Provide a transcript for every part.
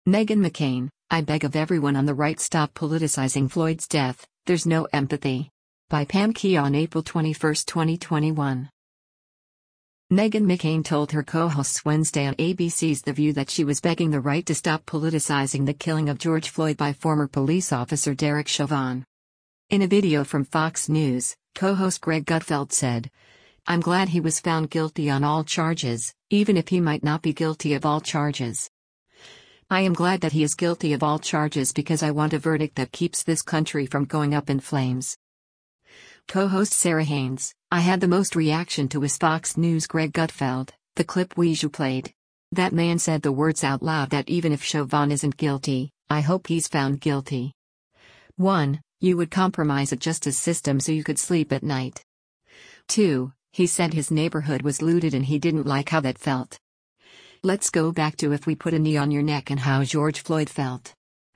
Meghan McCain, I beg of everyone on the right, stop politicizing Floyd's death, there's no empathy. By Pam Key on April 21, 2021. Meghan McCain told her co-hosts Wednesday on ABC's The View that she was begging the right to stop politicizing the killing of George Floyd by former police officer Derek Chauvin. In a video from Fox News, co-host Greg Gutfeld said, "I'm glad he was found guilty on all charges, even if he might not be guilty of all charges. I am glad that he is guilty of all charges because I want a verdict that keeps this country from going up in flames." Co-host Sarah Haynes, "I had the most reaction to his Fox News Greg Gutfeld, the clip we played. That man said the words out loud that even if Chauvin isn't guilty, I hope he's found guilty. 1. You would compromise a justice system so you could sleep at night. 2. He said his neighborhood was looted and he didn't like how that felt. Let's go back to if we put a knee on your neck and how George Floyd felt.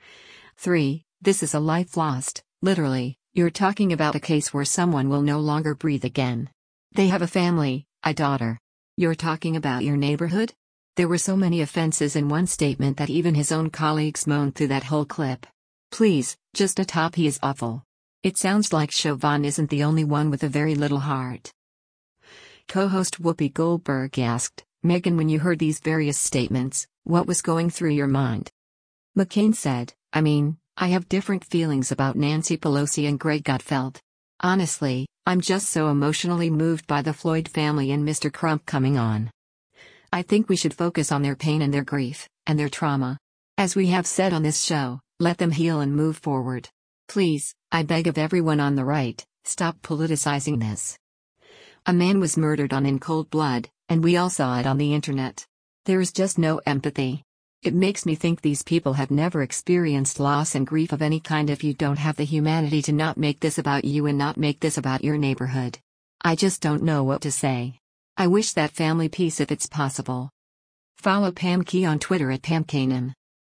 3. This is a life lost, literally, you're talking about a case where someone will no longer breathe again. They have a family, a daughter. You're talking about your neighborhood?" There were so many offenses in one statement that even his own colleagues moaned through that whole clip. Please, just a top, he is awful. It sounds like Chauvin isn't the only one with a very little heart. Co-host Whoopi Goldberg asked, "Meghan, when you heard these various statements, what was going through your mind?" McCain said, I have different feelings about Nancy Pelosi and Greg Gutfeld. Honestly, I'm just so emotionally moved by the Floyd family and Mr. Crump coming on. I think we should focus on their pain and their grief, and their trauma. As we have said on this show, let them heal and move forward. Please, I beg of everyone on the right, stop politicizing this. A man was murdered in cold blood, and we all saw it on the internet. There is just no empathy. It makes me think these people have never experienced loss and grief of any kind if you don't have the humanity to not make this about you and not make this about your neighborhood. I just don't know what to say. I wish that family peace if it's possible." Follow Pam Key on Twitter at PamKanan.